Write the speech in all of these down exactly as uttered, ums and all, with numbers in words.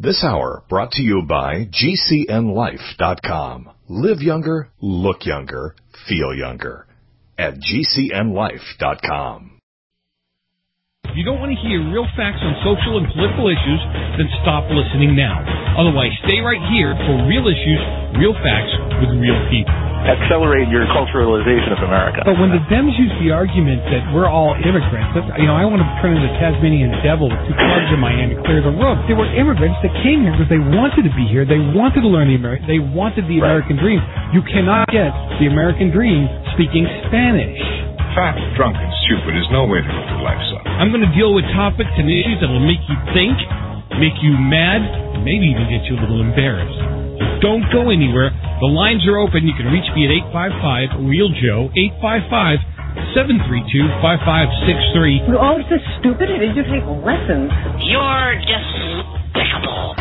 This hour brought to you by G C N life dot com. Live younger, look younger, feel younger. At G C N life dot com. If you don't want to hear real facts on social and political issues, then stop listening now. Otherwise, stay right here for real issues, real facts with real people. Accelerate your culturalization of America. But when the Dems use the argument that we're all immigrants, that, you know, I want to turn into the Tasmanian devil with two clubs in my hand to clear the road. There were immigrants that came here because they wanted to be here. They wanted to learn the American. They wanted the Right. American dream. You cannot get the American dream speaking Spanish. Fat, drunk, and stupid is no way to go through life, son. I'm going to deal with topics and issues that will make you think, make you mad, and maybe even get you a little embarrassed. So don't go anywhere. The lines are open. You can reach me at eight five five, real Joe, eight five five, seven three two, five five six three. You're always so stupid. Did you take lessons? You're despicable.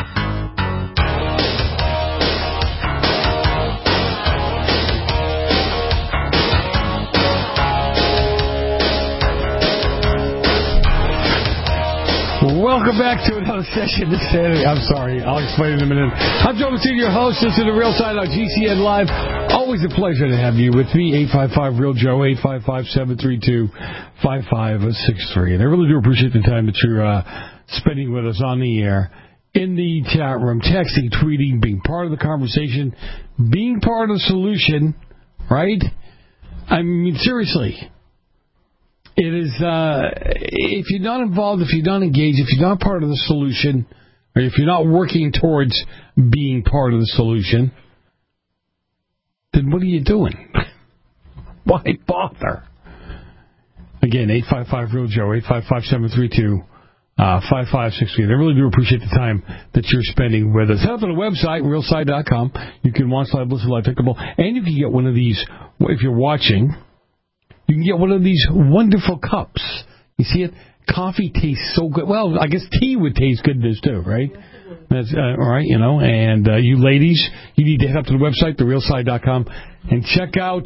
Welcome back to another session this Saturday. I'm sorry. I'll explain in a minute. I'm Joe Mancini, your host. This is The Real Side on G C N Live. Always a pleasure to have you with me. eight five five, real Joe, eight five five, seven three two, five five six three. And I really do appreciate the time that you're uh, spending with us on the air, in the chat room, texting, tweeting, being part of the conversation, being part of the solution, right? I mean, seriously. It is, uh, if you're not involved, if you're not engaged, if you're not part of the solution, or if you're not working towards being part of the solution, then what are you doing? Why bother? Again, eight five five, real Joe, eight five five, seven three two, five five six three. I really do appreciate the time that you're spending with us. Head up on the website, real side dot com. You can watch live, listen live, pickable, and you can get one of these, if you're watching, you can get one of these wonderful cups. You see it? Coffee tastes so good. Well, I guess tea would taste good in this too, right? That's uh, all right, you know. And uh, you ladies, you need to head up to the website, the real side dot com, and check out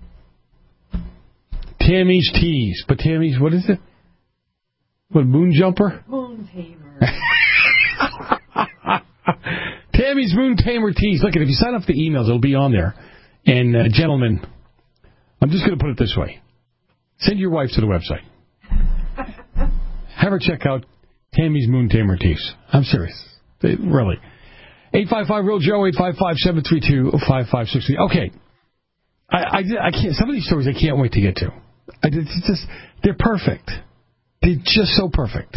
Tammy's Teas. But Tammy's, what is it? What, Moon Jumper? Moon Tamer. Tammy's Moon Tamer Teas. Look, if you sign up for the emails, it'll be on there. And, uh, gentlemen, I'm just going to put it this way. Send your wife to the website. Have her check out Tammy's Moon Tamer Teas. I'm serious. They, really. eight five five, real Joe, eight five five, seven three two, five five six three. Okay. I, I, I can't, some of these stories I can't wait to get to. I, it's just, they're perfect. They're just so perfect.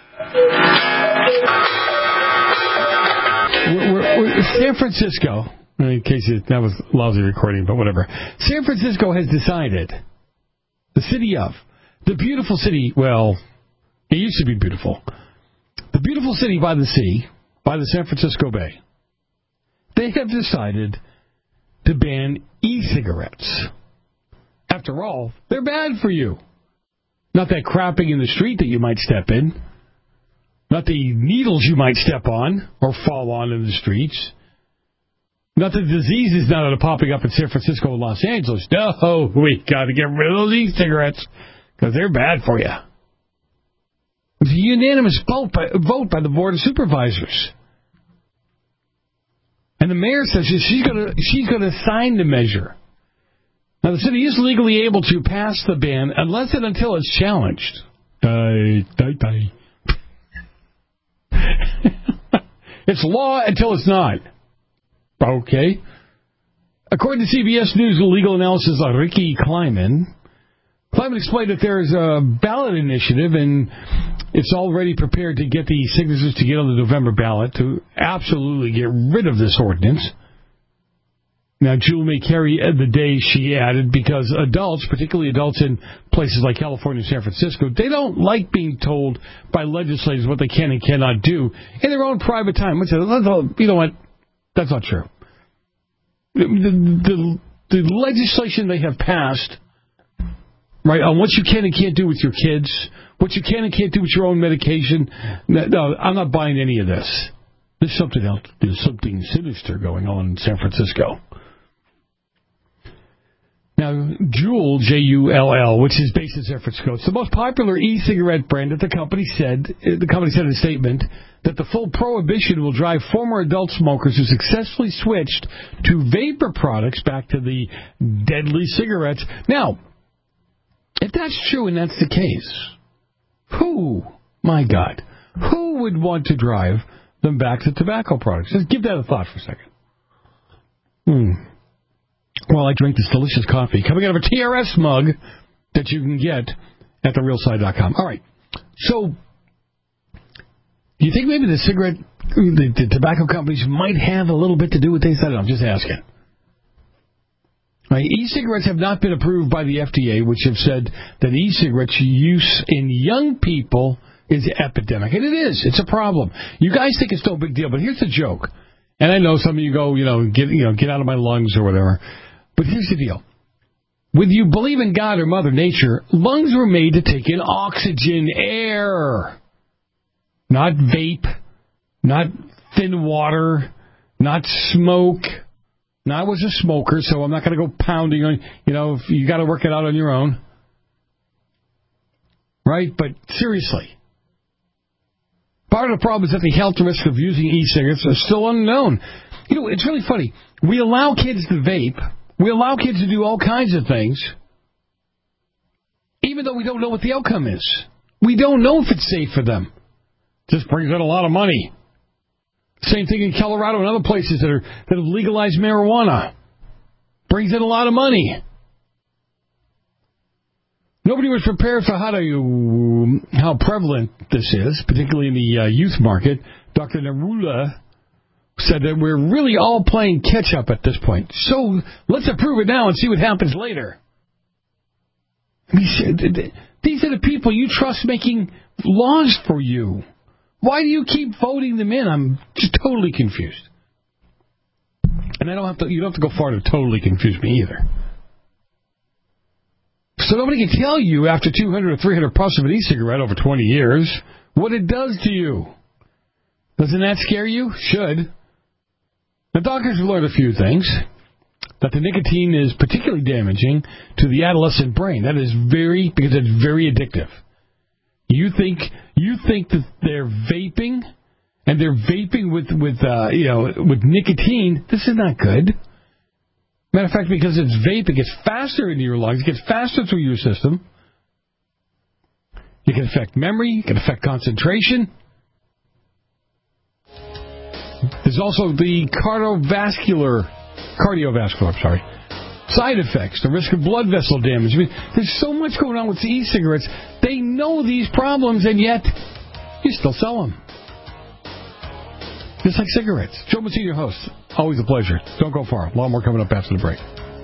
We're, we're, we're, San Francisco, in case it, that was lousy recording, but whatever. San Francisco has decided, the city of, the beautiful city, well, it used to be beautiful. The beautiful city by the sea, by the San Francisco Bay, they have decided to ban e-cigarettes. After all, they're bad for you. Not that crapping in the street that you might step in. Not the needles you might step on or fall on in the streets. Not the diseases now that are popping up in San Francisco and Los Angeles. No, we got to get rid of those e-cigarettes because they're bad for you. It was a unanimous vote by, vote by the Board of Supervisors. And the mayor says she's going to she's going to sign the measure. Now, the city is legally able to pass the ban unless and until it's challenged. Die, die, die. It's law until it's not. Okay. According to C B S News legal analysis of Ricky Kleiman, Kleiman explained that there is a ballot initiative and it's already prepared to get the signatures to get on the November ballot to absolutely get rid of this ordinance. Now, Jewel may carry the day, she added, because adults, particularly adults in places like California and San Francisco, they don't like being told by legislators what they can and cannot do in their own private time. Which, you know what? That's not true. The, the, the legislation they have passed, right, on what you can and can't do with your kids, what you can and can't do with your own medication, no, I'm not buying any of this. There's something else. There's something sinister going on in San Francisco. Now, Juul, J U L L, which is based in San Francisco, it's the most popular e-cigarette brand that the company said, the company said in a statement that the full prohibition will drive former adult smokers who successfully switched to vapor products back to the deadly cigarettes. Now, if that's true and that's the case, who, my God, who would want to drive them back to tobacco products? Just give that a thought for a second. Hmm. Well, I drink this delicious coffee coming out of a T R S mug that you can get at the real side dot com. All right. So, do you think maybe the cigarette, the, the tobacco companies might have a little bit to do with this? I don't know. I'm just asking. Right, e-cigarettes have not been approved by the F D A, which have said that e-cigarettes use in young people is an epidemic. And it is. It's a problem. You guys think it's no big deal, but here's the joke. And I know some of you go, you know, get you know, get out of my lungs or whatever. But here's the deal. Whether you believe in God or Mother Nature, lungs were made to take in oxygen, air. Not vape, not thin water, not smoke. Now, I was a smoker, so I'm not going to go pounding on, you know, if you got to work it out on your own. Right? But seriously. Part of the problem is that the health risks of using e-cigarettes are still unknown. You know, it's really funny. We allow kids to vape. We allow kids to do all kinds of things, even though we don't know what the outcome is. We don't know if it's safe for them. Just brings in a lot of money. Same thing in Colorado and other places that are that have legalized marijuana. Brings in a lot of money. Nobody was prepared for how to how prevalent this is, particularly in the uh, youth market. Doctor Narula said that we're really all playing catch-up at this point. So let's approve it now and see what happens later. These are the people you trust making laws for you. Why do you keep voting them in? I'm just totally confused. And I don't have to. You don't have to go far to totally confuse me either. So nobody can tell you after two hundred or three hundred puffs of an e-cigarette over twenty years what it does to you. Doesn't that scare you? Should. The doctors have learned a few things. That the nicotine is particularly damaging to the adolescent brain. That is very, because it's very addictive. You think you think that they're vaping, and they're vaping with with uh, you know with nicotine. This is not good. Matter of fact, because it's vape, it gets faster into your lungs. It gets faster through your system. It can affect memory. It can affect concentration. There's also the cardiovascular, cardiovascular, I'm sorry, side effects, the risk of blood vessel damage. I mean, there's so much going on with the e-cigarettes. They know these problems, and yet you still sell them. Just like cigarettes. Joe Massino, your host. Always a pleasure. Don't go far. A lot more coming up after the break.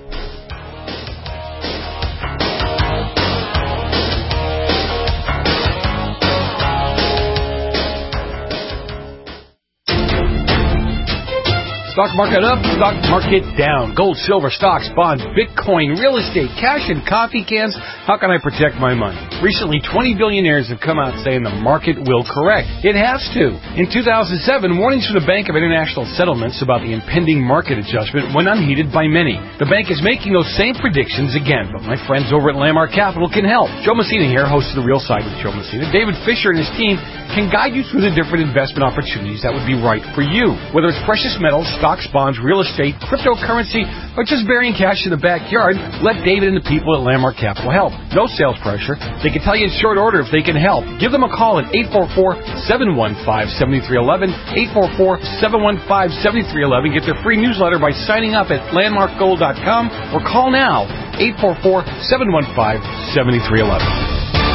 Stock market up, stock market down. Gold, silver, stocks, bonds, Bitcoin, real estate, cash, and coffee cans. How can I protect my money? Recently, twenty billionaires have come out saying the market will correct. It has to. In two thousand seven, warnings from the Bank of International Settlements about the impending market adjustment went unheeded by many. The bank is making those same predictions again, but my friends over at Landmark Capital can help. Joe Messina here, host of The Real Side with Joe Messina. David Fisher and his team can guide you through the different investment opportunities that would be right for you. Whether it's precious metals, stocks, bonds, real estate, cryptocurrency, or just burying cash in the backyard, let David and the people at Landmark Capital help. No sales pressure. They can tell you in short order if they can help. Give them a call at eight four four, seven one five, seven three one one, eight four four, seven one five, seven three one one. Get their free newsletter by signing up at landmark gold dot com or call now, eight four four, seven one five, seven three one one.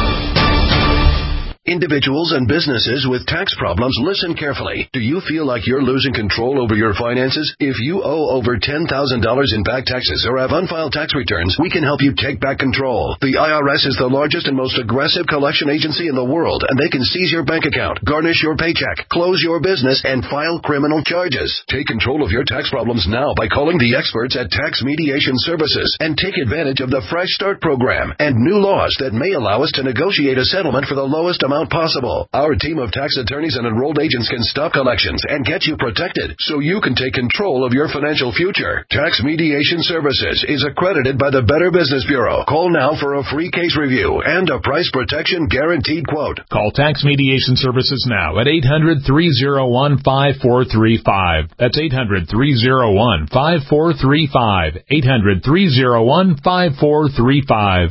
Individuals and businesses with tax problems, listen carefully. Do you feel like you're losing control over your finances? If you owe over ten thousand dollars in back taxes or have unfiled tax returns, we can help you take back control. The I R S is the largest and most aggressive collection agency in the world, and they can seize your bank account, garnish your paycheck, close your business, and file criminal charges. Take control of your tax problems now by calling the experts at Tax Mediation Services and take advantage of the Fresh Start program and new laws that may allow us to negotiate a settlement for the lowest amount amount possible. Our team of tax attorneys and enrolled agents can stop collections and get you protected so you can take control of your financial future. Tax Mediation Services is accredited by the Better Business Bureau. Call now for a free case review and a price protection guaranteed quote. Call Tax Mediation Services now at eight hundred, three oh one, five four three five. That's eight hundred, three oh one, five four three five. eight hundred, three oh one, five four three five.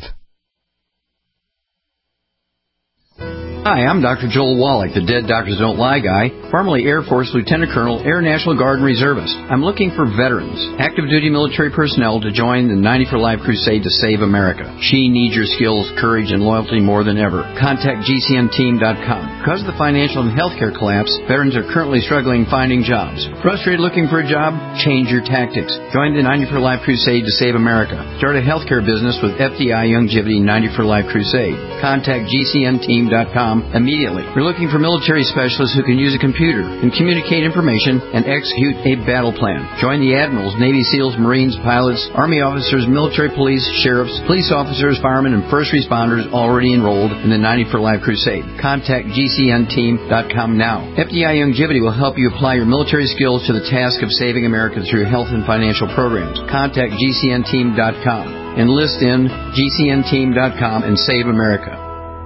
Hi, I'm Doctor Joel Wallach, the Dead Doctors Don't Lie guy, formerly Air Force Lieutenant Colonel, Air National Guard and Reservist. I'm looking for veterans, active duty military personnel to join the ninety for Life crusade to save America. She needs your skills, courage, and loyalty more than ever. Contact G C N team dot com. Because of the financial and healthcare collapse, veterans are currently struggling finding jobs. Frustrated looking for a job? Change your tactics. Join the ninety for Life crusade to save America. Start a healthcare business with F D I Youngevity ninety for Life crusade. Contact G C N team dot com immediately. We're looking for military specialists who can use a computer and communicate information and execute a battle plan. Join the admirals, Navy SEALs, Marines, pilots, Army officers, military police, sheriffs, police officers, firemen, and first responders already enrolled in the ninety for Life crusade. Contact G C N team dot com now. F D I Youngevity will help you apply your military skills to the task of saving America through health and financial programs. Contact G C N team dot com. Enlist in G C N team dot com and save America.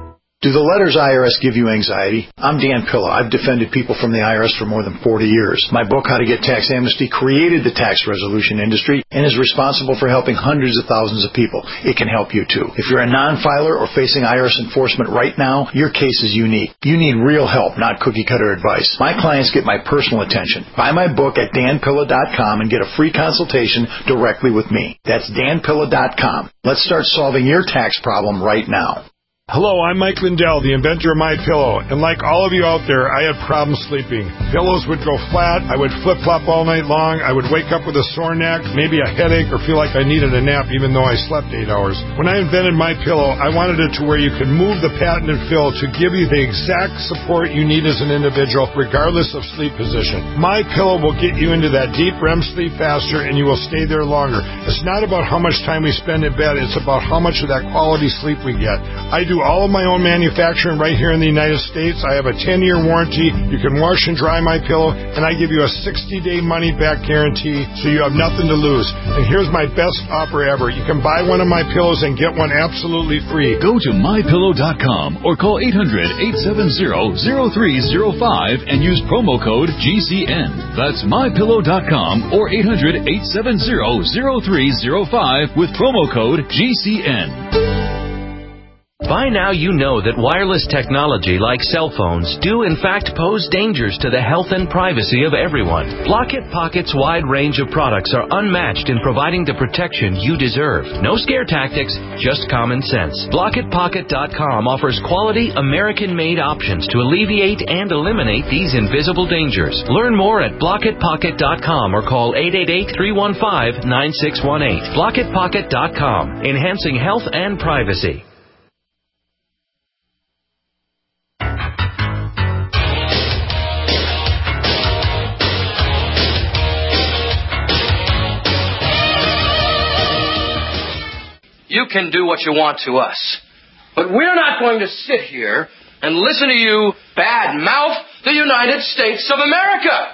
Do the letters I R S give you anxiety? I'm Dan Pilla. I've defended people from the I R S for more than forty years. My book, How to Get Tax Amnesty, created the tax resolution industry and is responsible for helping hundreds of thousands of people. It can help you too. If you're a non-filer or facing I R S enforcement right now, your case is unique. You need real help, not cookie-cutter advice. My clients get my personal attention. Buy my book at Dan Pilla dot com and get a free consultation directly with me. That's Dan Pilla dot com. Let's start solving your tax problem right now. Hello, I'm Mike Lindell, the inventor of MyPillow, and like all of you out there, I had problems sleeping. Pillows would go flat, I would flip-flop all night long, I would wake up with a sore neck, maybe a headache, or feel like I needed a nap even though I slept eight hours. When I invented MyPillow, I wanted it to where you could move the patented fill to give you the exact support you need as an individual, regardless of sleep position. MyPillow will get you into that deep R E M sleep faster, and you will stay there longer. It's not about how much time we spend in bed, it's about how much of that quality sleep we get. I do all of my own manufacturing right here in the United States. I have a ten-year warranty. You can wash and dry my pillow, and I give you a sixty-day money-back guarantee, so you have nothing to lose. And here's my best offer ever. You can buy one of my pillows and get one absolutely free. Go to my pillow dot com or call eight hundred, eight seven zero, zero three zero five and use promo code G C N. That's my pillow dot com or eight hundred, eight seven zero, zero three zero five with promo code G C N. By now you know that wireless technology like cell phones do in fact pose dangers to the health and privacy of everyone. Blockit Pocket's wide range of products are unmatched in providing the protection you deserve. No scare tactics, just common sense. Blockit Pocket dot com offers quality American-made options to alleviate and eliminate these invisible dangers. Learn more at Blockit Pocket dot com or call eight eight eight, three one five, nine six one eight. Blockit Pocket dot com, enhancing health and privacy. You can do what you want to us. But we're not going to sit here and listen to you bad-mouth the United States of America.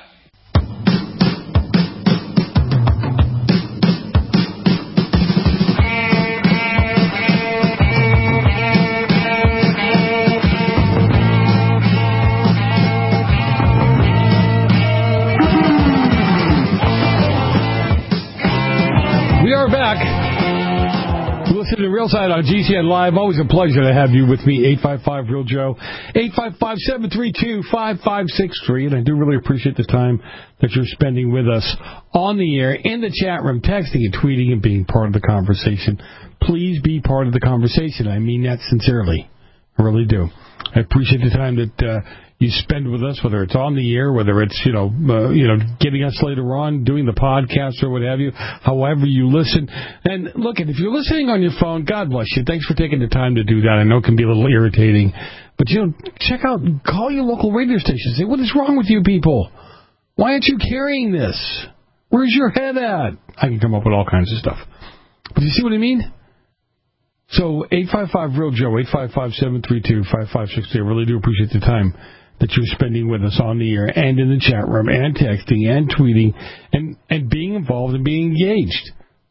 We are back. Listen to Real Side on G C N Live. Always a pleasure to have you with me. eight five five, real Joe. eight five five, seven three two, five five six three. And I do really appreciate the time that you're spending with us on the air, in the chat room, texting and tweeting and being part of the conversation. Please be part of the conversation. I mean that sincerely. I really do. I appreciate the time that uh, you spend with us, whether it's on the air, whether it's, you know, uh, you know, getting us later on, doing the podcast or what have you, however you listen. And look, if you're listening on your phone, God bless you. Thanks for taking the time to do that. I know it can be a little irritating. But, you know, check out, call your local radio station. Say, what is wrong with you people? Why aren't you carrying this? Where's your head at? I can come up with all kinds of stuff. But you see what I mean? So eight five five real Joe, eight five five, seven three two, five five six two. I really do appreciate the time that you're spending with us on the air and in the chat room and texting and tweeting and, and being involved and being engaged.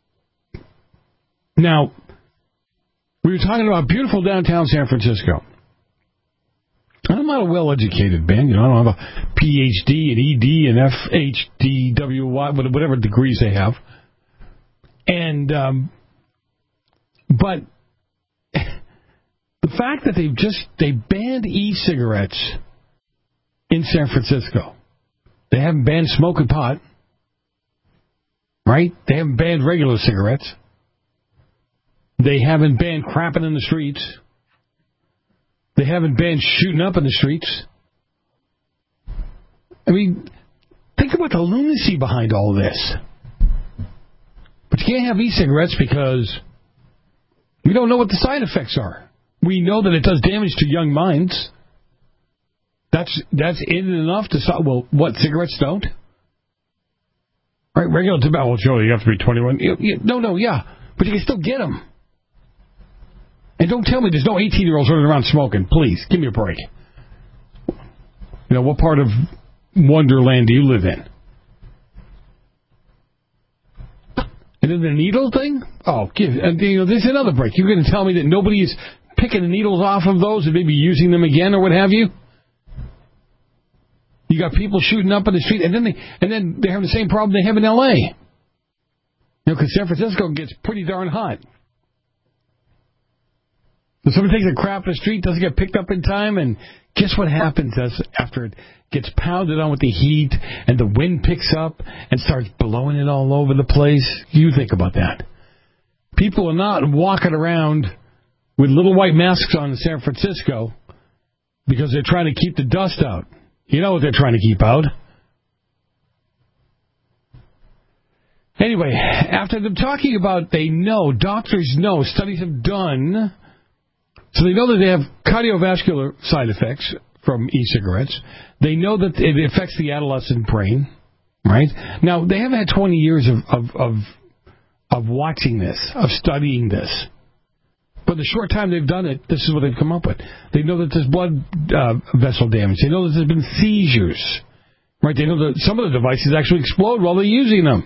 Now, we were talking about beautiful downtown San Francisco. I'm not a well-educated man. You know, I don't have a P H D and E D and F H D W Y, whatever degrees they have. And, um, but the fact that they've just, they banned e-cigarettes in San Francisco. They haven't banned smoking pot. Right? They haven't banned regular cigarettes. They haven't banned crapping in the streets. They haven't banned shooting up in the streets. I mean, think about the lunacy behind all this. But you can't have e-cigarettes because we don't know what the side effects are. We know that it does damage to young minds. That's that's in and enough to stop. Well, what, cigarettes don't? Right, regular tobacco. Well, Joe, you have to be twenty-one. You, you, no, no, yeah, but you can still get them. And don't tell me there's no eighteen-year-olds running around smoking. Please, give me a break. You know, what part of Wonderland do you live in? And then the needle thing? Oh, give, and, you know, there's another break. You're going to tell me that nobody is picking the needles off of those and maybe using them again or what have you? You got people shooting up in the street, and then they and then they have the same problem they have in L A. You know, because San Francisco gets pretty darn hot. So somebody takes a crap in the street, doesn't get picked up in time, and guess what happens as after it gets pounded on with the heat and the wind picks up and starts blowing it all over the place? You think about that. People are not walking around with little white masks on in San Francisco because they're trying to keep the dust out. You know what they're trying to keep out. Anyway, after them talking about, they know, doctors know, studies have done, so they know that they have cardiovascular side effects from e-cigarettes. They know that it affects the adolescent brain, right? Now, they haven't had twenty years of, of, of, of watching this, of studying this. But the short time they've done it, this is what they've come up with. They know that there's blood uh, vessel damage. They know that there's been seizures. Right? They know that some of the devices actually explode while they're using them.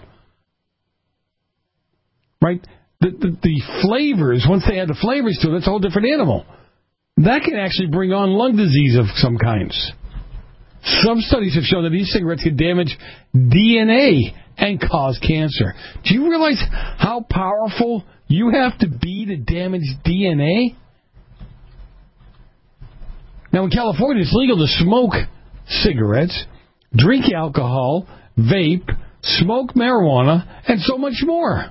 Right? The, the, the flavors, once they add the flavors to it, it's a whole different animal. That can actually bring on lung disease of some kinds. Some studies have shown that e-cigarettes can damage D N A and cause cancer. Do you realize how powerful you have to be to damage D N A? Now, in California, it's legal to smoke cigarettes, drink alcohol, vape, smoke marijuana, and so much more.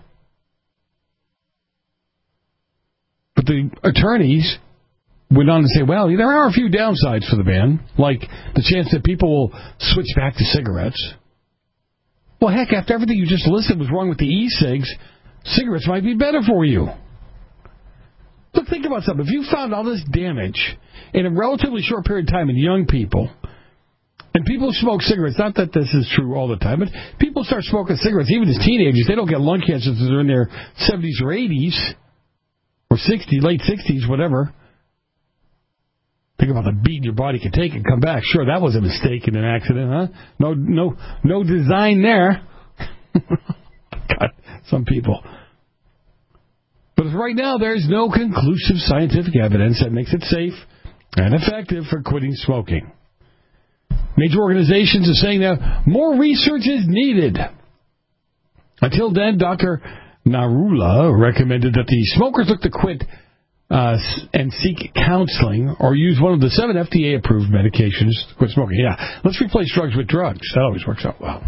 But the attorneys went on to say, well, there are a few downsides for the ban, like the chance that people will switch back to cigarettes. Well, heck, after everything you just listed was wrong with the e-cigs, cigarettes might be better for you. Look, think about something. If you found all this damage in a relatively short period of time in young people, and people smoke cigarettes, not that this is true all the time, but people start smoking cigarettes, even as teenagers, they don't get lung cancer until they're in their seventies or eighties, or sixties, late sixties, whatever. Think about the beat your body could take and come back. Sure, that was a mistake and an accident, huh? No, no, no design there. God, some people. But right now, there's no conclusive scientific evidence that makes it safe and effective for quitting smoking. Major organizations are saying that more research is needed. Until then, Doctor Narula recommended that the smokers look to quit uh, and seek counseling or use one of the seven F D A-approved medications to quit smoking. Yeah, let's replace drugs with drugs. That always works out well.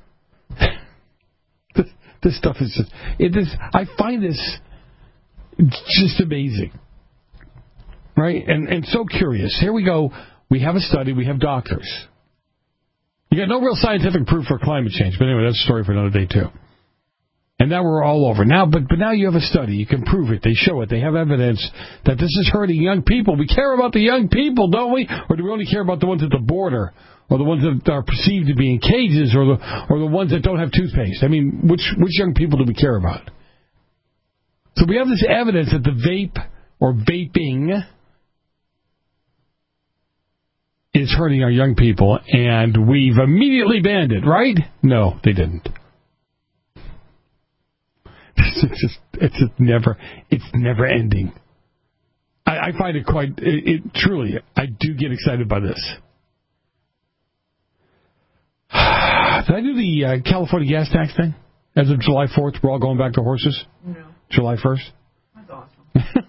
this, this stuff is just... It is, I find this just amazing. Right? And, and so curious. Here we go. We have a study. We have doctors. You got no real scientific proof for climate change. But anyway, that's a story for another day, too. And now we're all over. Now, but but now you have a study. You can prove it. They show it. They have evidence that this is hurting young people. We care about the young people, don't we? Or do we only care about the ones at the border, or the ones that are perceived to be in cages, or the or the ones that don't have toothpaste? I mean, which which young people do we care about? So we have this evidence that the vape or vaping is hurting our young people, and we've immediately banned it, right? No, they didn't. It's just, it's just never, it's never ending. I, I find it quite, it, it truly, I do get excited by this. Did I do the uh, California gas tax thing? As of July fourth, we're all going back to horses? No. July first? That's awesome.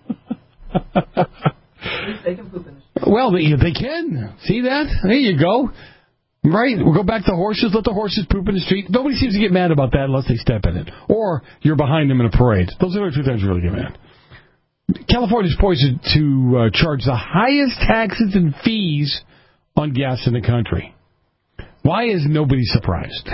At least they can poop in the street. Well, they, they can. See that? There you go. Right? We'll go back to horses. Let the horses poop in the street. Nobody seems to get mad about that unless they step in it. Or you're behind them in a parade. Those are the two times you really get mad. California's poised to uh, charge the highest taxes and fees on gas in the country. Why is nobody surprised?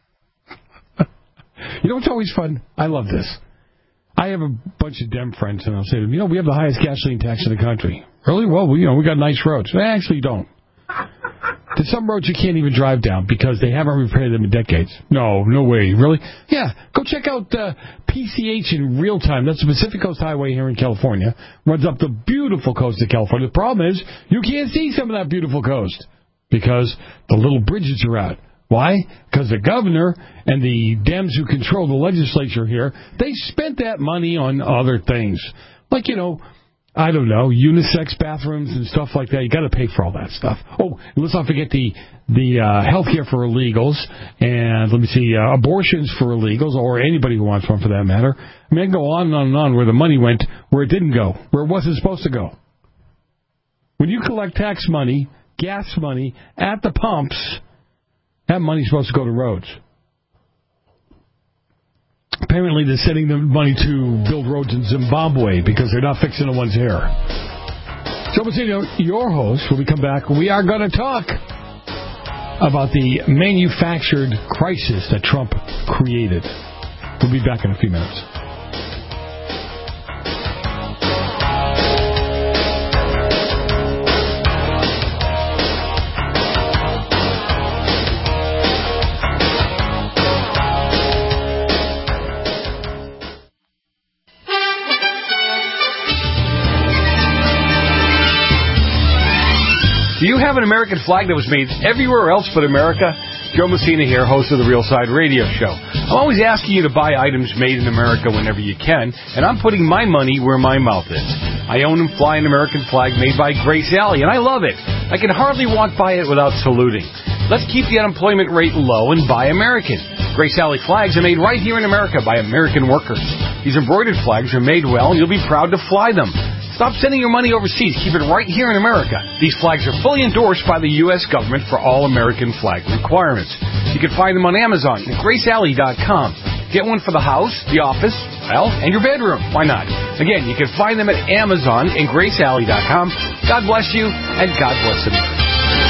You know what's always fun? I love this. I have a bunch of Dem friends, and I'll say to them, you know, we have the highest gasoline tax in the country. Really? Well, we, you know, we got nice roads. They actually don't. There's some roads you can't even drive down because they haven't repaired them in decades. No, no way. Really? Yeah. Go check out uh, P C H in real time. That's the Pacific Coast Highway here in California. Runs up the beautiful coast of California. The problem is you can't see some of that beautiful coast because the little bridges are out. Why? Because the governor and the Dems who control the legislature here, they spent that money on other things. Like, you know, I don't know, unisex bathrooms and stuff like that. You got to pay for all that stuff. Oh, and let's not forget the the uh, health care for illegals, and let me see, uh, abortions for illegals, or anybody who wants one for that matter. I mean, I can go on and on and on where the money went, where it didn't go, where it wasn't supposed to go. When you collect tax money, gas money at the pumps, that money's supposed to go to roads. Apparently, they're sending the money to build roads in Zimbabwe because they're not fixing the ones here. Joe Mazzino, your host, when we come back, we are going to talk about the manufactured crisis that Trump created. We'll be back in a few minutes. Do you have an American flag that was made everywhere else but America? Joe Messina here, host of the Real Side Radio Show. I'm always asking you to buy items made in America whenever you can, and I'm putting my money where my mouth is. I own and fly an American flag made by Grace Alley, and I love it. I can hardly walk by it without saluting. Let's keep the unemployment rate low and buy American. Grace Alley flags are made right here in America by American workers. These embroidered flags are made well, and you'll be proud to fly them. Stop sending your money overseas. Keep it right here in America. These flags are fully endorsed by the U S government for all American flag requirements. You can find them on Amazon and grace alley dot com. Get one for the house, the office, well, and your bedroom. Why not? Again, you can find them at Amazon and grace alley dot com. God bless you, and God bless America.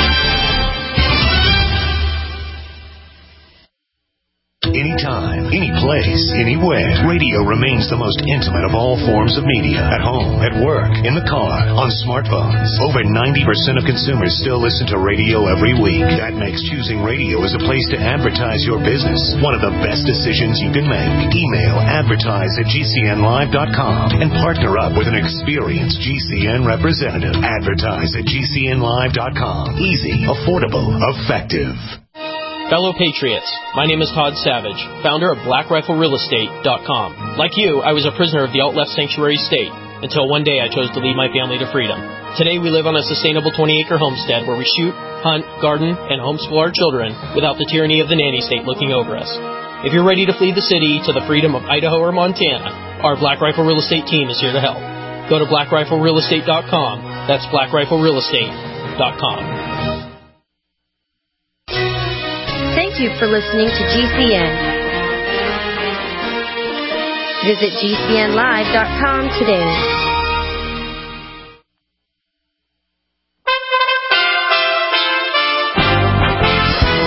Anytime, any place, anywhere. Radio remains the most intimate of all forms of media. At home, at work, in the car, on smartphones. Over ninety percent of consumers still listen to radio every week. That makes choosing radio as a place to advertise your business one of the best decisions you can make. Email advertise at g c n live dot com and partner up with an experienced G C N representative. Advertise at g c n live dot com. Easy, affordable, effective. Fellow Patriots, my name is Todd Savage, founder of black rifle real estate dot com. Like you, I was a prisoner of the alt-left sanctuary state, until one day I chose to lead my family to freedom. Today we live on a sustainable twenty-acre homestead where we shoot, hunt, garden, and homeschool our children without the tyranny of the nanny state looking over us. If you're ready to flee the city to the freedom of Idaho or Montana, our Black Rifle Real Estate team is here to help. Go to black rifle real estate dot com. That's black rifle real estate dot com. Thank you for listening to G C N. Visit g c n live dot com today. U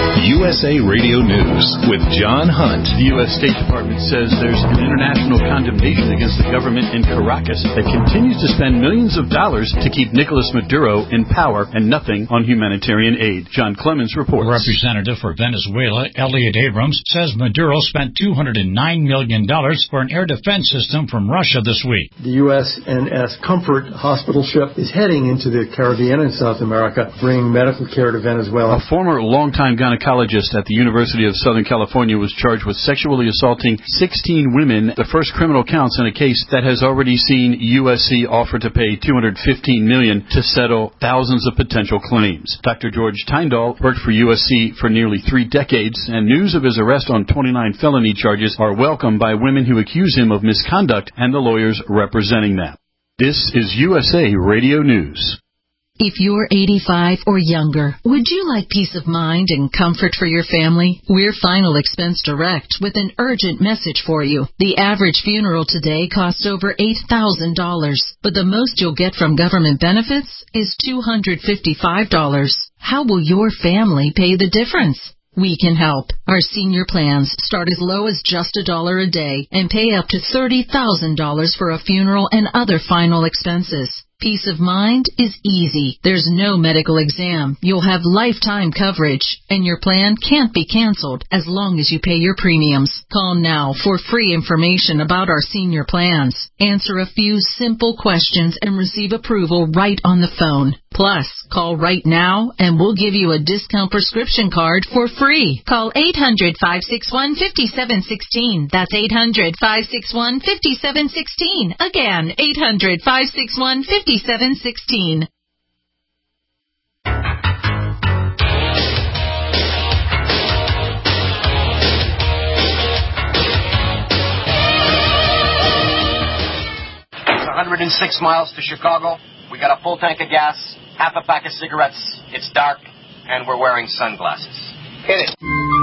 S A Radio News with John Hunt. The U S State Department says there's an international condemnation against the government in Caracas that continues to spend millions of dollars to keep Nicolas Maduro in power and nothing on humanitarian aid. John Clemens reports. Representative for Venezuela, Elliot Abrams, says Maduro spent two hundred nine million dollars for an air defense system from Russia this week. The U S N S Comfort hospital ship is heading into the Caribbean and South America, bringing medical care to Venezuela. A former longtime gynecologist at the University of Southern California was charged with sexually assaulting sixteen women, the first criminal counts in a case that has already seen U S C offer to pay two hundred fifteen million dollars to settle thousands of potential claims. Doctor George Tyndall worked for U S C for nearly three decades, and news of his arrest on twenty-nine felony charges are welcomed by women who accuse him of misconduct and the lawyers representing them. This is U S A Radio News. If you're eighty-five or younger, would you like peace of mind and comfort for your family? We're Final Expense Direct with an urgent message for you. The average funeral today costs over eight thousand dollars, but the most you'll get from government benefits is two hundred fifty-five dollars. How will your family pay the difference? We can help. Our senior plans start as low as just a dollar a day and pay up to thirty thousand dollars for a funeral and other final expenses. Peace of mind is easy. There's no medical exam. You'll have lifetime coverage, and your plan can't be canceled as long as you pay your premiums. Call now for free information about our senior plans. Answer a few simple questions and receive approval right on the phone. Plus, call right now and we'll give you a discount prescription card for free. Call eight hundred, five six one, five seven one six. That's eight hundred, five six one, five seven one six. Again, eight hundred, five six one, five seven one six. It's one hundred six miles to Chicago. We got a full tank of gas, half a pack of cigarettes. It's dark, and we're wearing sunglasses. Hit it.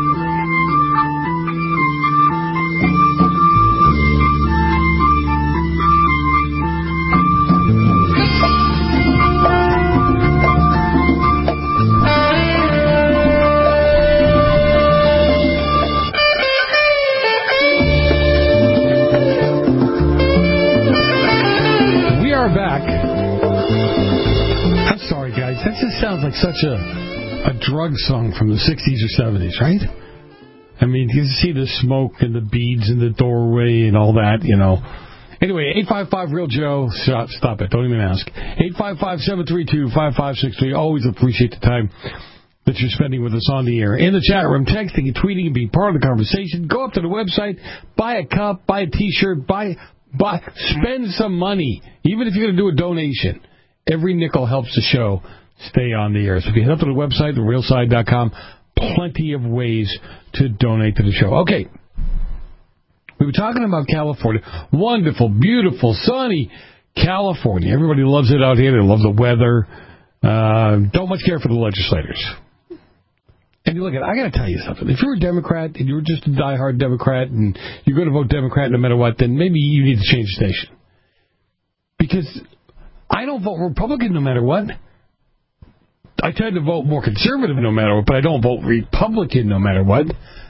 That just sounds like such a a drug song from the sixties or seventies, right? I mean, you see the smoke and the beads in the doorway and all that, you know. Anyway, eight five five Real Joe. Stop, stop it. Don't even ask. eight five five, seven three two, five five six three. Always appreciate the time that you're spending with us on the air. In the chat room, texting and tweeting and being part of the conversation. Go up to the website, buy a cup, buy a T-shirt, buy, buy, spend some money, even if you're going to do a donation. Every nickel helps the show stay on the air. So if you head up to the website, the real side dot com, plenty of ways to donate to the show. Okay. We were talking about California. Wonderful, beautiful, sunny California. Everybody loves it out here. They love the weather. Uh, don't much care for the legislators. And you look at, I got to tell you something. If you're a Democrat and you're just a diehard Democrat and you're going to vote Democrat no matter what, then maybe you need to change the station. Because I don't vote Republican no matter what. I tend to vote more conservative no matter what, but I don't vote Republican no matter what.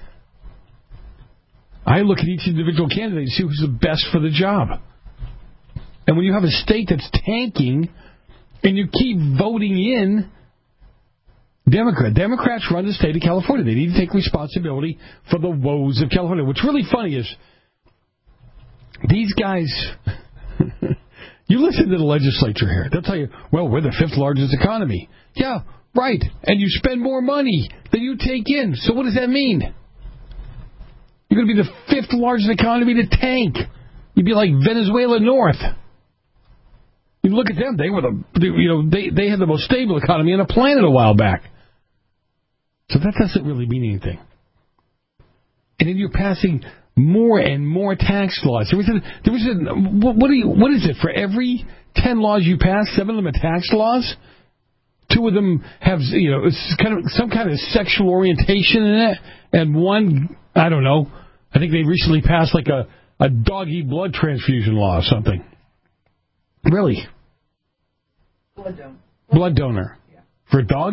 I look at each individual candidate and see who's the best for the job. And when you have a state that's tanking and you keep voting in Democrat, Democrats run the state of California. They need to take responsibility for the woes of California. What's really funny is these guys... You listen to the legislature here. They'll tell you, well, we're the fifth largest economy. Yeah, right. And you spend more money than you take in. So what does that mean? You're going to be the fifth largest economy to tank. You'd be like Venezuela North. You look at them. They were the, you know, they, they had the most stable economy on the planet a while back. So that doesn't really mean anything. And then you're passing more and more tax laws. There was a, there was a, what, what, do you, what is it? For every ten laws you pass, seven of them are tax laws. Two of them have, you know, it's kind of some kind of sexual orientation in it, and one, I don't know. I think they recently passed like a, a doggy blood transfusion law or something. Really? Blood donor. Blood donor. Yeah. For a dog? Uh-huh.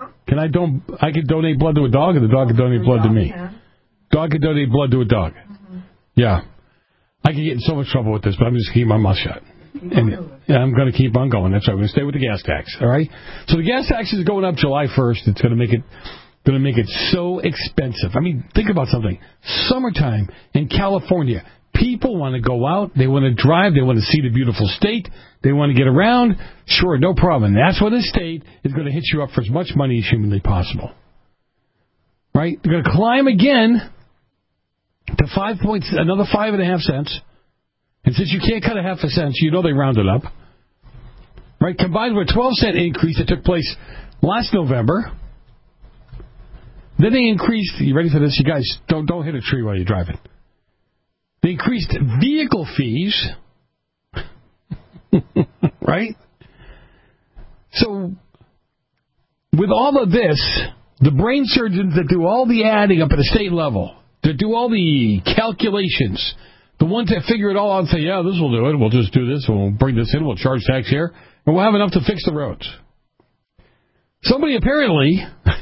Can I don't? I can donate blood to a dog, or the dog can donate blood to me. Dog can donate blood to a dog. Mm-hmm. Yeah. I can get in so much trouble with this, but I'm just keeping my mouth shut. And, yeah, I'm going to keep on going. That's right. I'm going to stay with the gas tax. All right. So the gas tax is going up July first. It's going to make it going to make it so expensive. I mean, think about something. Summertime in California. People want to go out. They want to drive. They want to see the beautiful state. They want to get around. Sure, no problem. That's when the state is going to hit you up for as much money as humanly possible. Right? They're going to climb again to five points, another five and a half cents. And since you can't cut a half a cent, you know they round it up. Right? Combined with a twelve cent increase that took place last November. Then they increased, you ready for this? You guys, don't don't hit a tree while you're driving. They increased vehicle fees. Right? So, with all of this, the brain surgeons that do all the adding up at the state level, that do all the calculations, the ones that figure it all out and say, yeah, this will do it, we'll just do this, we'll bring this in, we'll charge tax here, and we'll have enough to fix the roads. Somebody apparently,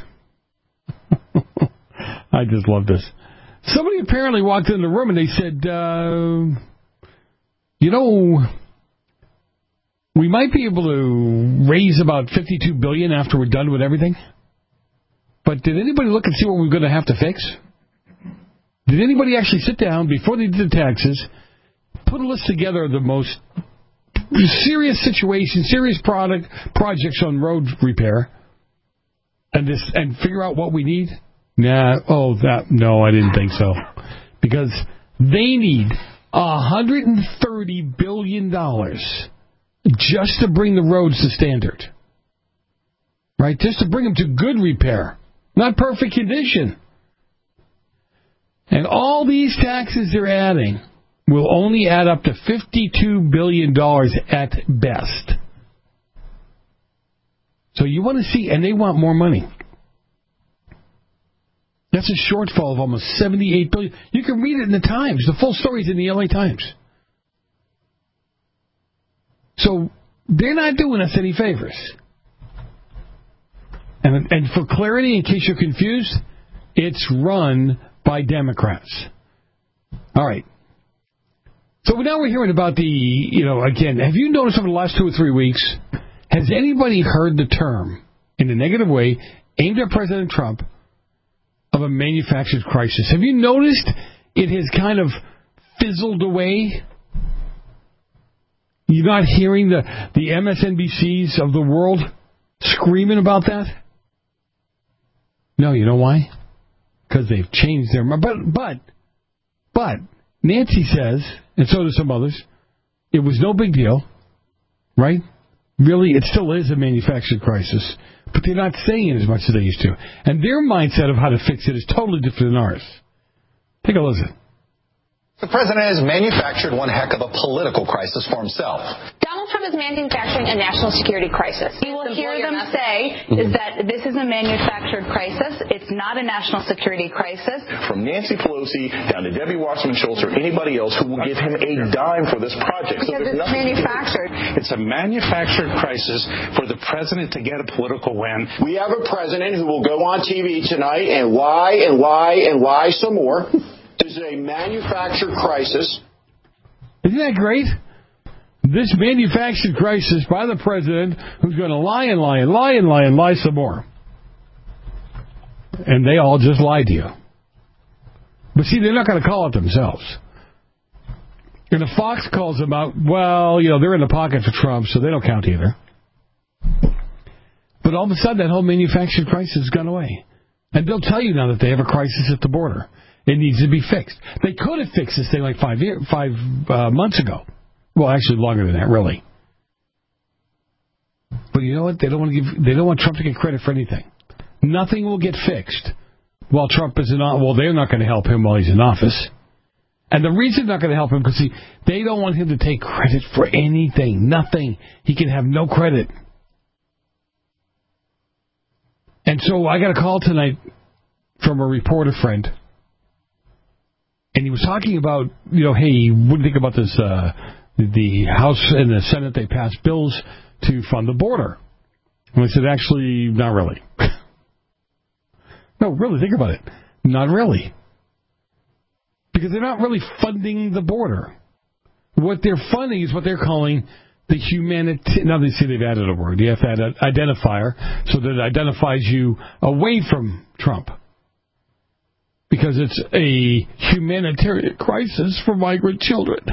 I just love this, somebody apparently walked in the room and they said, uh, you know, we might be able to raise about fifty-two billion dollars after we're done with everything. But did anybody look and see what we're going to have to fix? Did anybody actually sit down before they did the taxes, put a list together of the most serious situations, serious product projects on road repair, and this and figure out what we need? Nah, oh, that no, I didn't think so. Because they need one hundred thirty billion dollars just to bring the roads to standard. Right? Just to bring them to good repair. Not perfect condition. And all these taxes they're adding will only add up to fifty-two billion dollars at best. So you want to see, and they want more money. That's a shortfall of almost seventy-eight billion dollars. You can read it in the Times. The full story's in the L A Times. So they're not doing us any favors. And, and for clarity, in case you're confused, it's run by Democrats. All right. So now we're hearing about the, you know, again, have you noticed over the last two or three weeks, has anybody heard the term, in a negative way, aimed at President Trump, of a manufactured crisis? Have you noticed it has kind of fizzled away? You're not hearing the, the M S N B Cs of the world screaming about that? No, you know why? Because they've changed their mind. But, but, but, Nancy says, and so do some others, it was no big deal, right? Really, it still is a manufactured crisis, but they're not saying it as much as they used to. And their mindset of how to fix it is totally different than ours. Take a listen. The president has manufactured one heck of a political crisis for himself. Donald Trump is manufacturing a national security crisis. You will hear them say is that this is a manufactured crisis. It's not a national security crisis. From Nancy Pelosi down to Debbie Wasserman Schultz or anybody else who will give him a dime for this project. Because so it's manufactured. It's a manufactured crisis for the president to get a political win. We have a president who will go on T V tonight and lie and lie and lie some more. This is a manufactured crisis. Isn't that great? This manufactured crisis by the president who's going to lie and lie and lie and lie and lie some more. And they all just lied to you. But see, they're not going to call it themselves. And if Fox calls them out, well, you know, they're in the pocket for Trump, so they don't count either. But all of a sudden, that whole manufactured crisis has gone away. And they'll tell you now that they have a crisis at the border. It needs to be fixed. They could have fixed this thing like five year, five uh, months ago. Well, actually, longer than that, really. But you know what? They don't want to give. They don't want Trump to get credit for anything. Nothing will get fixed while Trump is in office. Well, they're not going to help him while he's in office. And the reason they're not going to help him because see, they don't want him to take credit for anything. Nothing. He can have no credit. And so I got a call tonight from a reporter friend. And he was talking about, you know, hey, what do you think about this, uh, the House and the Senate, they passed bills to fund the border. And I said, actually, not really. No, really, think about it. Not really. Because they're not really funding the border. What they're funding is what they're calling the humanitarian. Now they see they've added a word. You have to add an identifier so that it identifies you away from Trump. Because it's a humanitarian crisis for migrant children.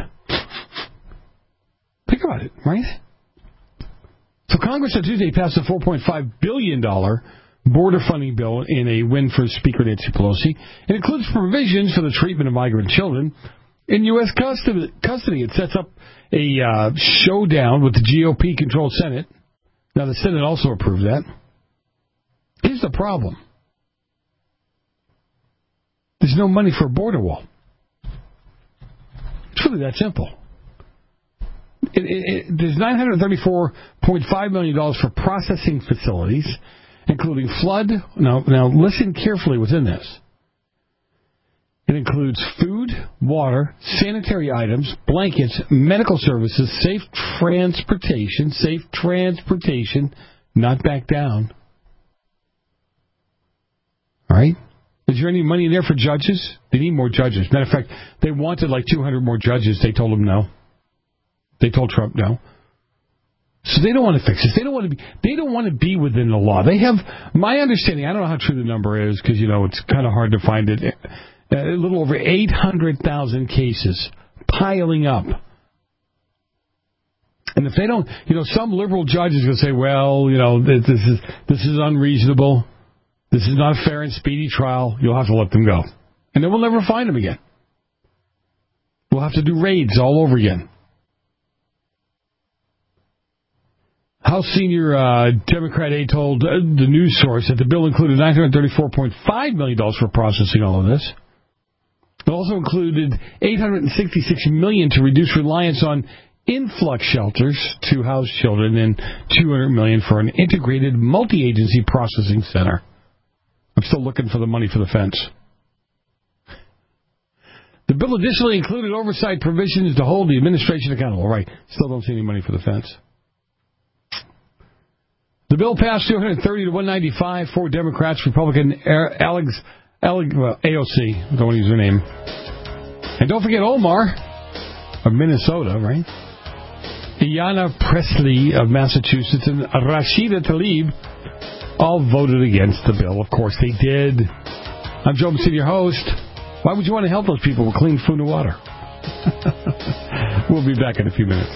Think about it, right? So Congress on Tuesday passed a four point five billion dollars border funding bill in a win for Speaker Nancy Pelosi. It includes provisions for the treatment of migrant children in U S custody. It sets up a uh, showdown with the G O P-controlled Senate. Now, the Senate also approved that. Here's the problem. There's no money for a border wall. It's really that simple. It, it, it, there's nine hundred thirty-four point five million dollars for processing facilities, including flood. Now, now listen carefully within this. It includes food, water, sanitary items, blankets, medical services, safe transportation, safe transportation, not back down. All right? Is there any money in there for judges? They need more judges. Matter of fact, they wanted like two hundred more judges. They told them no. They told Trump no. So they don't want to fix this. They don't want to be. They don't want to be within the law. They have my understanding. I don't know how true the number is because you know it's kind of hard to find it. A little over eight hundred thousand cases piling up. And if they don't, you know, some liberal judge is going to say, well, you know, this is this is unreasonable. This is not a fair and speedy trial. You'll have to let them go. And then we'll never find them again. We'll have to do raids all over again. House senior uh, Democrat aide told uh, the news source that the bill included nine hundred thirty-four point five million dollars for processing all of this. It also included eight hundred sixty-six million dollars to reduce reliance on influx shelters to house children and two hundred million dollars for an integrated multi-agency processing center. I'm still looking for the money for the fence. The bill additionally included oversight provisions to hold the administration accountable. Right, still don't see any money for the fence. The bill passed two hundred thirty to one ninety-five for Democrats. Republican Alex, Alex well, A O C, don't want to use her name. And don't forget Omar of Minnesota, right? Ayanna Pressley of Massachusetts and Rashida Tlaib all voted against the bill. Of course they did. I'm Joe Messina, your host. Why would you want to help those people with clean food and water? We'll be back in a few minutes.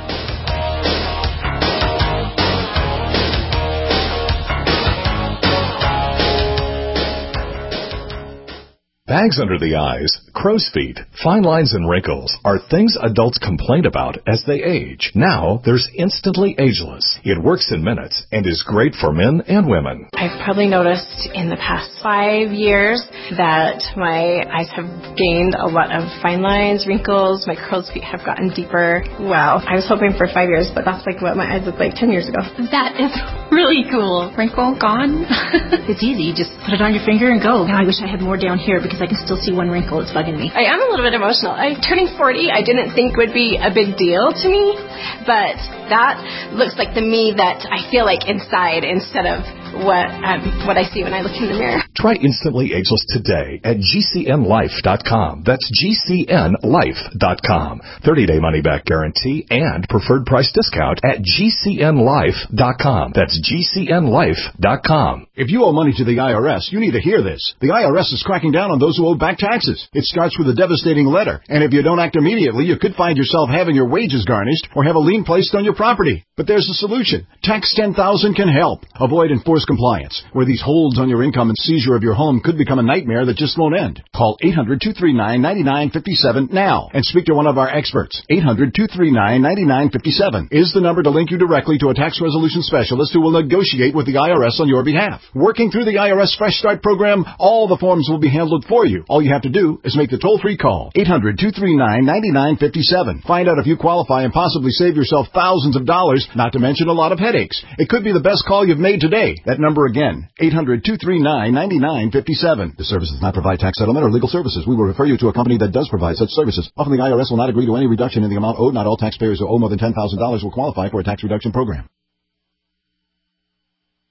Bags under the eyes, crow's feet, fine lines, and wrinkles are things adults complain about as they age. Now, there's Instantly Ageless. It works in minutes and is great for men and women. I've probably noticed in the past five years that my eyes have gained a lot of fine lines, wrinkles, my crow's feet have gotten deeper. Wow. I was hoping for five years, but that's like what my eyes looked like ten years ago. That is really cool. Wrinkle gone. It's easy. You just put it on your finger and go. Now I wish I had more down here because I can still see one wrinkle. It's bugging me. I am a little bit emotional. I'm turning forty. I didn't think would be a big deal to me, but that looks like the me that I feel like inside instead of what um, what I see when I look in the mirror. Try Instantly Ageless today at G C N life dot com. That's G C N life dot com. thirty-day money-back guarantee and preferred price discount at G C N life dot com. That's G C N life dot com. If you owe money to the I R S, you need to hear this. The I R S is cracking down on those who owe back taxes. It starts with a devastating letter, and if you don't act immediately, you could find yourself having your wages garnished or have a lien placed on your property. But there's a solution. Tax ten thousand can help. Avoid enforced compliance, where these holds on your income and seizure of your home could become a nightmare that just won't end. Call eight hundred, two three nine, nine nine five seven now and speak to one of our experts. eight hundred, two three nine, nine nine five seven is the number to link you directly to a tax resolution specialist who will negotiate with the I R S on your behalf. Working through the I R S Fresh Start program, all the forms will be handled for you. All you have to do is make the toll-free call. eight hundred, two three nine, nine nine five seven. Find out if you qualify and possibly save yourself thousands of dollars, not to mention a lot of headaches. It could be the best call you've made today. That number again, eight hundred, two three nine, nine nine five seven. The service does not provide tax settlement or legal services. We will refer you to a company that does provide such services. Often the I R S will not agree to any reduction in the amount owed. Not all taxpayers who owe more than ten thousand dollars will qualify for a tax reduction program.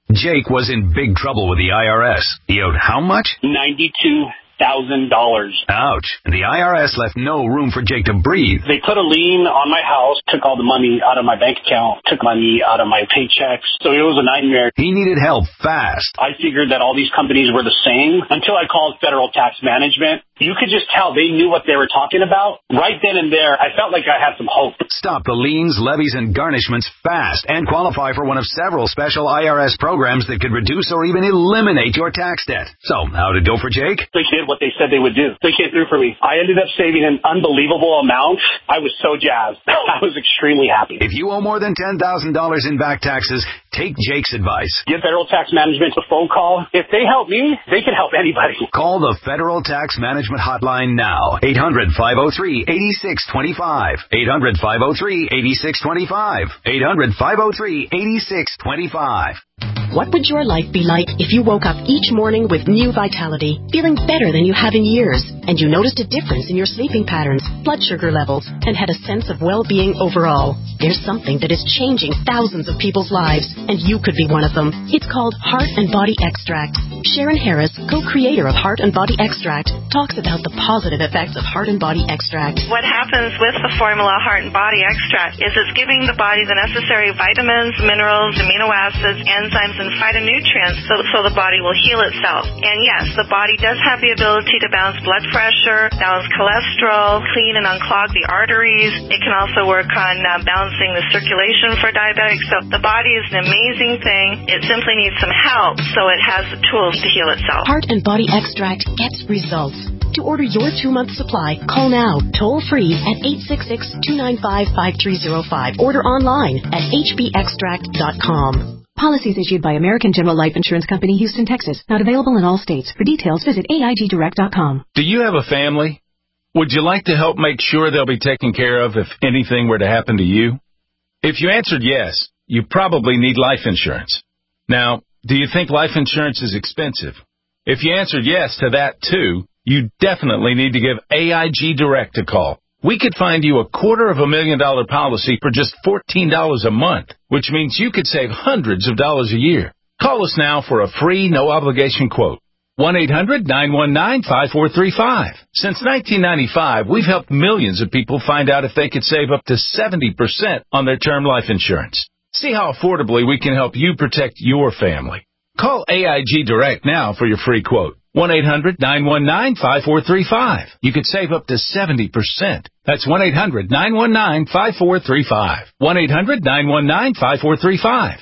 Jake was in big trouble with the I R S. He owed how much? ninety-two thousand dollars. Ouch. And the I R S left no room for Jake to breathe. They put a lien on my house, took all the money out of my bank account, took money out of my paychecks. So it was a nightmare. He needed help fast. I figured that all these companies were the same until I called Federal Tax Management. You could just tell they knew what they were talking about. Right then and there, I felt like I had some hope. Stop the liens, levies, and garnishments fast and qualify for one of several special I R S programs that could reduce or even eliminate your tax debt. So, how'd it go for Jake? They did what they said they would do. They came through for me. I ended up saving an unbelievable amount. I was so jazzed. I was extremely happy. If you owe more than ten thousand dollars in back taxes, take Jake's advice. Give Federal Tax Management a phone call. If they help me, they can help anybody. Call the Federal Tax Management hotline now. eight hundred, five oh three, eight six two five. eight hundred, five oh three, eight six two five. eight hundred, five oh three, eight six two five. What would your life be like if you woke up each morning with new vitality, feeling better than you have in years, and you noticed a difference in your sleeping patterns, blood sugar levels, and had a sense of well-being overall? There's something that is changing thousands of people's lives, and you could be one of them. It's called Heart and Body Extract. Sharon Harris, co-creator of Heart and Body Extract, talks about the positive effects of Heart and Body Extract. What happens with the formula Heart and Body Extract is it's giving the body the necessary vitamins, minerals, amino acids, enzymes, and phytonutrients so, so the body will heal itself. And yes, the body does have the ability to balance blood pressure, balance cholesterol, clean and unclog the arteries. It can also work on uh, balancing the circulation for diabetics. So the body is an amazing thing. It simply needs some help so it has the tools to heal itself. Heart and Body Extract gets results. To order your two-month supply, call now, toll-free at eight six six, two nine five, five three zero five. Order online at h b extract dot com. Policies issued by American General Life Insurance Company, Houston, Texas. Not available in all states. For details, visit A I G direct dot com. Do you have a family? Would you like to help make sure they'll be taken care of if anything were to happen to you? If you answered yes, you probably need life insurance. Now, do you think life insurance is expensive? If you answered yes to that too, you definitely need to give A I G Direct a call. We could find you a quarter of a million dollar policy for just fourteen dollars a month, which means you could save hundreds of dollars a year. Call us now for a free, no-obligation quote. one eight hundred, nine one nine, five four three five. Since nineteen ninety-five, we've helped millions of people find out if they could save up to seventy percent on their term life insurance. See how affordably we can help you protect your family. Call A I G Direct now for your free quote. one eight hundred, nine one nine, five four three five. You could save up to seventy percent. That's one eight hundred, nine one nine, five four three five. one eight hundred, nine one nine, five four three five.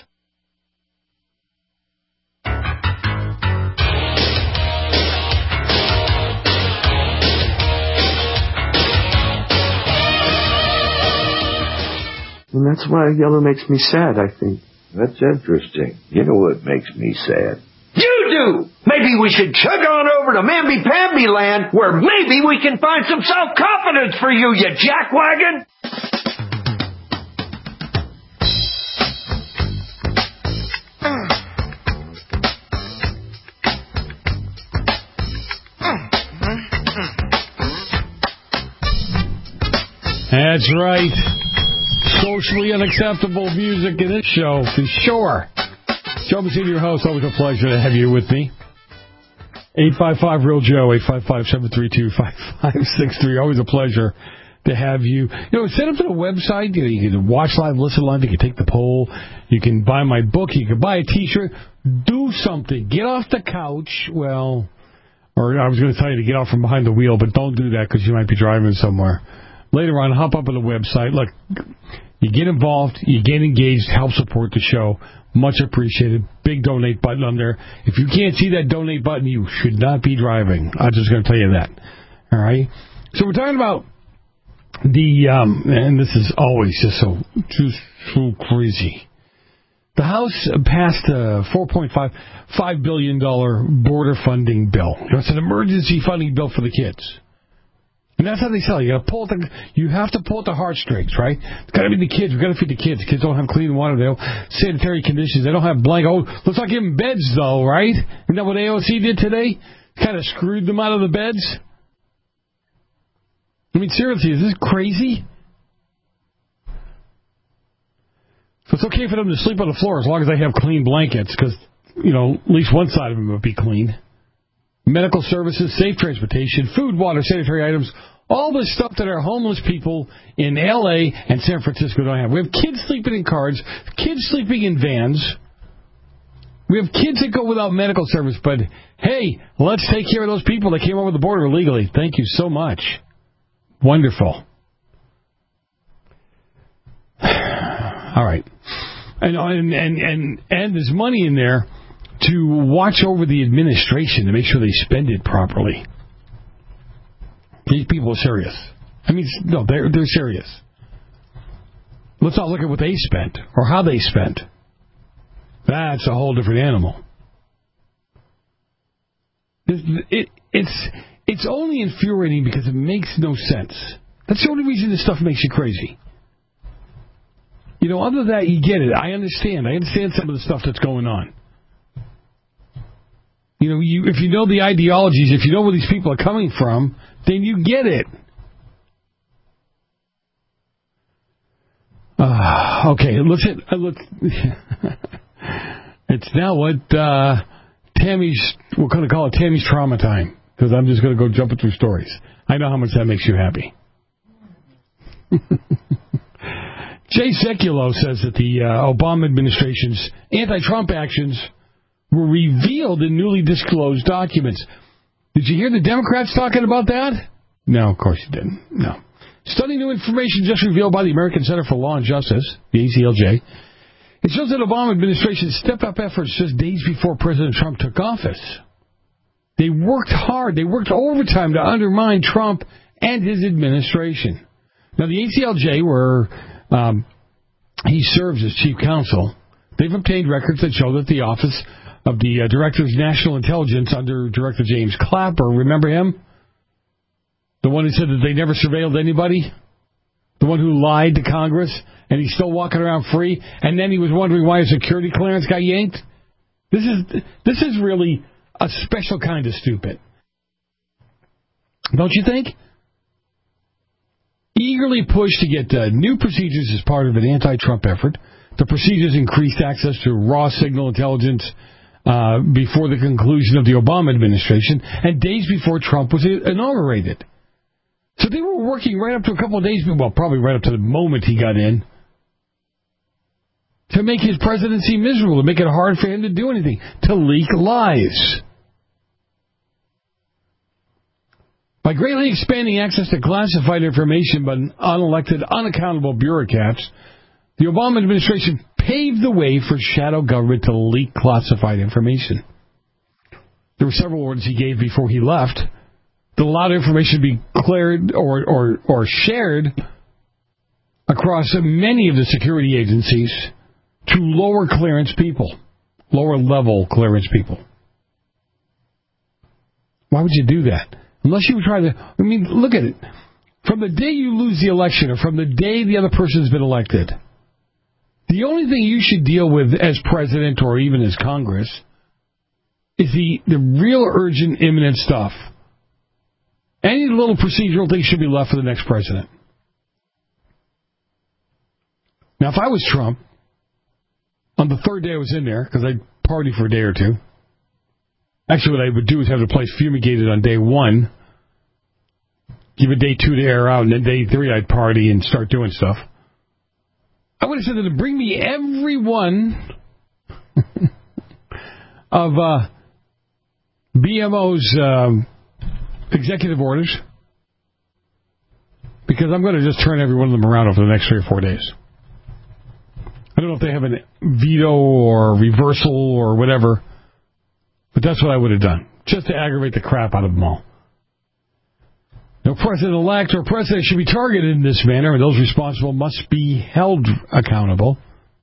And that's why yellow makes me sad, I think. That's interesting. You know what makes me sad? You do! Maybe we should chug on over to Mamby-Pamby land, where maybe we can find some self-confidence for you, you jackwagon! That's right. Socially unacceptable music in this show, for sure. Joe Messina, your host. Always a pleasure to have you with me. eight five five, real Joe, eight five five, seven three two, five five six three. Always a pleasure to have you. You know, set up to the website. You know, you can watch live, listen live. You can take the poll. You can buy my book. You can buy a T-shirt. Do something. Get off the couch. Well, or I was going to tell you to get off from behind the wheel, but don't do that because you might be driving somewhere. Later on, hop up on the website. Look, you get involved, you get engaged, help support the show. Much appreciated. Big donate button on there. If you can't see that donate button, you should not be driving. I'm just going to tell you that. All right? So we're talking about the, um, and this is always just so, just so crazy. The House passed a four point five billion dollars border funding bill. You know, it's an emergency funding bill for the kids. And that's how they sell. You got to pull the. You have to pull at the heartstrings, right? It's got to be the kids. We've got to feed the kids. The kids don't have clean water. They don't have sanitary conditions. They don't have blank. Oh, let's not give them beds, though, right? Isn't that what A O C did today? Kind of screwed them out of the beds. I mean, seriously, is this crazy? So it's okay for them to sleep on the floor as long as they have clean blankets, because you know, at least one side of them would be clean. Medical services, safe transportation, food, water, sanitary items, all the stuff that our homeless people in L A and San Francisco don't have. We have kids sleeping in cars, kids sleeping in vans. We have kids that go without medical service, but hey, let's take care of those people that came over the border illegally. Thank you so much. Wonderful. All right. And, and, and, and, and there's money in there to watch over the administration to make sure they spend it properly. These people are serious. I mean, no, they're, they're serious. Let's not look at what they spent or how they spent. That's a whole different animal. It, it, it's, it's only infuriating because it makes no sense. That's the only reason this stuff makes you crazy. You know, other than that, you get it. I understand. I understand some of the stuff that's going on. You know, you, if you know the ideologies, if you know where these people are coming from, then you get it. Uh, okay, let's hit. Uh, look, it's now what uh, Tammy's. We're going to call it Tammy's trauma time because I'm just going to go jumping through stories. I know how much that makes you happy. Jay Sekulow says that the uh, Obama administration's anti-Trump actions were revealed in newly disclosed documents. Did you hear the Democrats talking about that? No, of course you didn't. No. Stunning new information just revealed by the American Center for Law and Justice, the A C L J. It shows that Obama administration stepped up efforts just days before President Trump took office. They worked hard. They worked overtime to undermine Trump and his administration. Now, the A C L J, where um, he serves as chief counsel, they've obtained records that show that the office of the uh, Director of National Intelligence under Director James Clapper, remember him? The one who said that they never surveilled anybody? The one who lied to Congress, and he's still walking around free, and then he was wondering why his security clearance got yanked? This is this is really a special kind of stupid. Don't you think? Eagerly pushed to get uh, new procedures as part of an anti-Trump effort. The procedures increased access to raw signal intelligence uh, before the conclusion of the Obama administration and days before Trump was inaugurated. So they were working right up to a couple of days, well, probably right up to the moment he got in, to make his presidency miserable, to make it hard for him to do anything, to leak lies. By greatly expanding access to classified information by unelected, unaccountable bureaucrats, the Obama administration paved the way for shadow government to leak classified information. There were several orders he gave before he left that allowed information to be cleared or, or, or shared across many of the security agencies to lower clearance people, lower level clearance people. Why would you do that? Unless you were trying to, I mean, look at it. From the day you lose the election or from the day the other person's been elected, the only thing you should deal with as president or even as Congress is the, the real urgent, imminent stuff. Any little procedural thing should be left for the next president. Now, if I was Trump, on the third day I was in there, because I'd party for a day or two, actually what I would do is have the place fumigated on day one, give it day two to air out, and then day three I'd party and start doing stuff. I would have said to bring me every one of uh, B M O's um, executive orders, because I'm going to just turn every one of them around over the next three or four days. I don't know if they have a veto or reversal or whatever, but that's what I would have done, just to aggravate the crap out of them all. No president-elect or president should be targeted in this manner, and those responsible must be held accountable.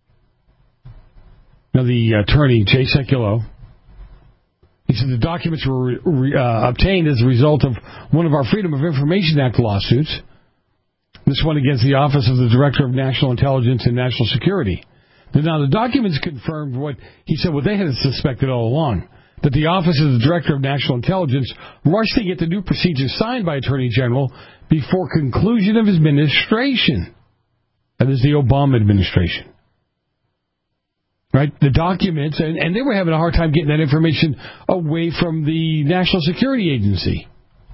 Now, the attorney, Jay Sekulow, he said the documents were re, uh, obtained as a result of one of our Freedom of Information Act lawsuits. This one against the Office of the Director of National Intelligence and National Security. Now, the documents confirmed what he said, what they had suspected all along, that the Office of the Director of National Intelligence rushed to get the new procedures signed by Attorney General before conclusion of his administration. That is the Obama administration. Right? The documents, and, and they were having a hard time getting that information away from the National Security Agency.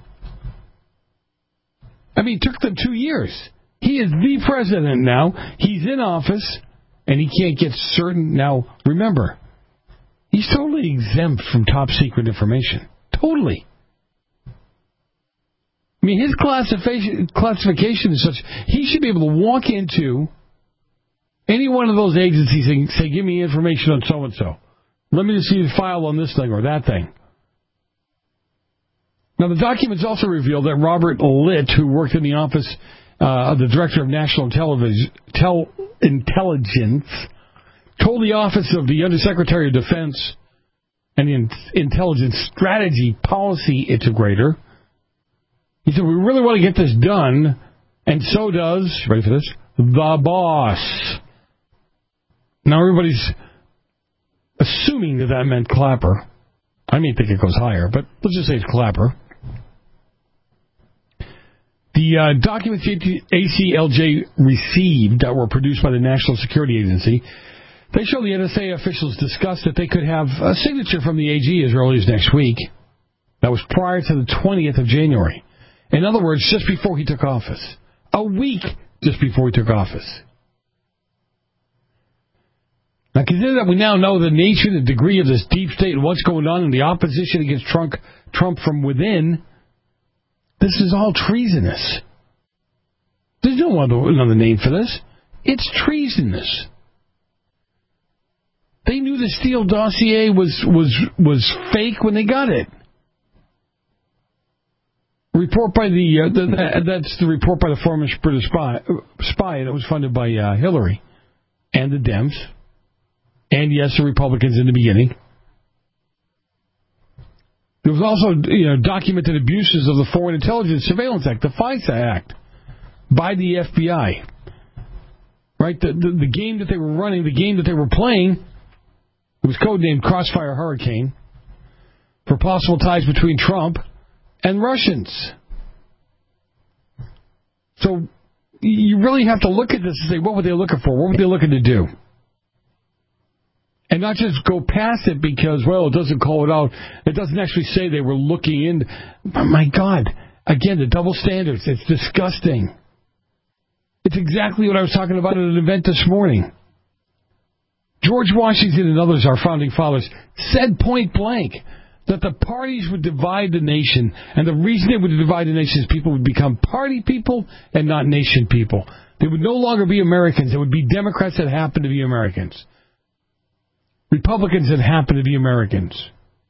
I mean, it took them two years. He is the president now. He's in office, and he can't get certain. Now, remember, he's totally exempt from top secret information. Totally. I mean, his classification, classification is such, he should be able to walk into any one of those agencies and say, give me information on so-and-so. Let me just see the file on this thing or that thing. Now, the documents also reveal that Robert Litt, who worked in the office uh, of the Director of National Television, Tel- Intelligence, told the Office of the Undersecretary of Defense and the In- Intelligence Strategy Policy Integrator, he said, we really want to get this done, and so does, ready for this, the boss. Now, everybody's assuming that that meant Clapper. I may think it goes higher, but let's just say it's Clapper. The uh, documents A C L J received that were produced by the National Security Agency, they show the N S A officials discussed that they could have a signature from the A G as early as next week. That was prior to the twentieth of January. In other words, just before he took office. A week just before he took office. Now, consider that we now know the nature, the degree of this deep state and what's going on in the opposition against Trump, Trump from within. This is all treasonous. There's no other, another name for this. It's treasonous. They knew the Steele dossier was, was, was fake when they got it. Report by the, uh, the that's the report by the former British spy, spy that was funded by uh, Hillary and the Dems, and yes, the Republicans in the beginning. There was also, you know, documented abuses of the Foreign Intelligence Surveillance Act, the FISA Act, by the F B I. Right, the, the the game that they were running, the game that they were playing, it was codenamed Crossfire Hurricane, for possible ties between Trump and Russians. So you really have to look at this and say, what were they looking for? What were they looking to do? And not just go past it because, well, it doesn't call it out. It doesn't actually say they were looking in. Oh, my God. Again, the double standards. It's disgusting. It's exactly what I was talking about at an event this morning. George Washington and others, our founding fathers, said point blank that the parties would divide the nation, and the reason they would divide the nation is people would become party people and not nation people. They would no longer be Americans. It would be Democrats that happen to be Americans. Republicans that happen to be Americans.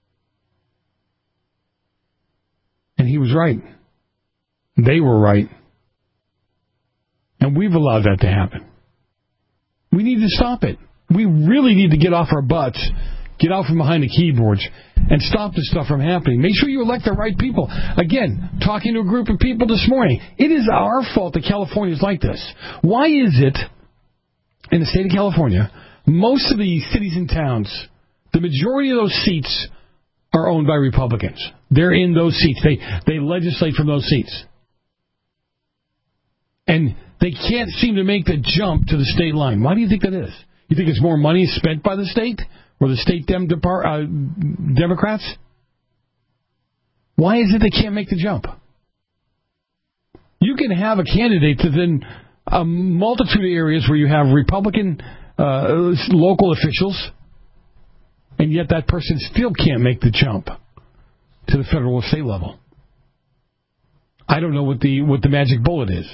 And he was right. They were right. And we've allowed that to happen. We need to stop it. We really need to get off our butts, get out from behind the keyboards, and stop this stuff from happening. Make sure you elect the right people. Again, talking to a group of people this morning, it is our fault that California is like this. Why is it, in the state of California, most of the cities and towns, the majority of those seats are owned by Republicans? They're in those seats. They they legislate from those seats. And they can't seem to make the jump to the state line. Why do you think that is? You think it's more money spent by the state? Or the state Dem- Depart- uh, Democrats? Why is it they can't make the jump? You can have a candidate within a multitude of areas where you have Republican uh, local officials, and yet that person still can't make the jump to the federal or state level. I don't know what the what the magic bullet is.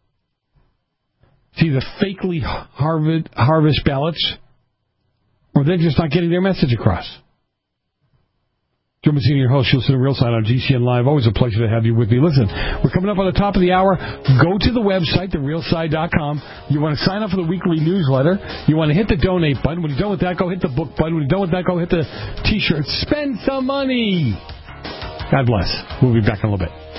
It's either fakely harvest, harvest ballots, or they're just not getting their message across. Joe Mazzini, your host. You'll listen to Real Side on G C N Live. Always a pleasure to have you with me. Listen, we're coming up on the top of the hour. Go to the website, the real side dot com. You want to sign up for the weekly newsletter. You want to hit the donate button. When you're done with that, go hit the book button. When you're done with that, go hit the T-shirt. Spend some money. God bless. We'll be back in a little bit.